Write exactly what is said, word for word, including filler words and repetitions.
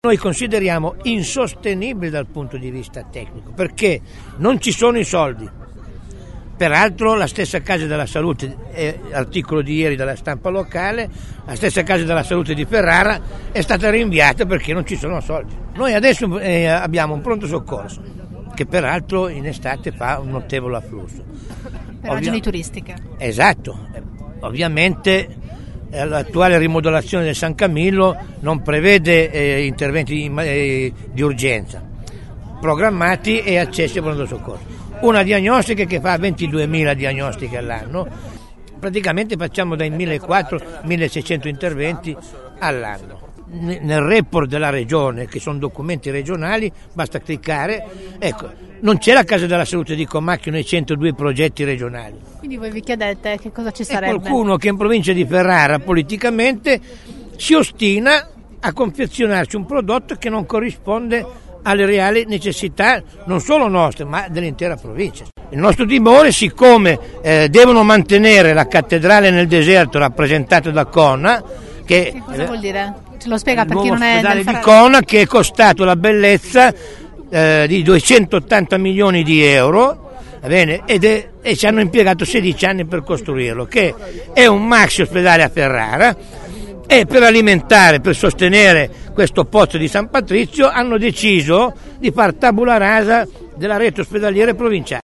noi consideriamo insostenibile dal punto di vista tecnico, perché non ci sono i soldi. Peraltro la stessa Casa della Salute, eh, articolo di ieri della stampa locale, la stessa Casa della Salute di Ferrara è stata rinviata perché non ci sono soldi. Noi adesso eh, abbiamo un pronto soccorso che peraltro in estate fa un notevole afflusso. Per ragioni Ovvia- turistiche. Esatto, ovviamente eh, l'attuale rimodulazione del San Camillo non prevede eh, interventi di, eh, di urgenza programmati e accessi al pronto soccorso. Una diagnostica che fa ventiduemila diagnostiche all'anno, praticamente facciamo dai millequattrocento milleseicento interventi all'anno. Nel report della regione, che sono documenti regionali, basta cliccare, ecco, non c'è la Casa della Salute di Comacchio nei centodue progetti regionali. Quindi voi vi chiedete che cosa ci È sarebbe? qualcuno che in provincia di Ferrara politicamente si ostina a confezionarci un prodotto che non corrisponde alle reali necessità non solo nostre ma dell'intera provincia. Il nostro timore, siccome eh, devono mantenere la cattedrale nel deserto rappresentata da Cona, che, che cosa eh, vuol dire? Ce lo spiega per chi non è ospedale del di Cona, che è costato la bellezza eh, di duecentottanta milioni di euro, va bene, ed è, e ci hanno impiegato sedici anni per costruirlo, che è un maxi ospedale a Ferrara. E per alimentare, per sostenere questo pozzo di San Patrizio hanno deciso di far tabula rasa della rete ospedaliera provinciale.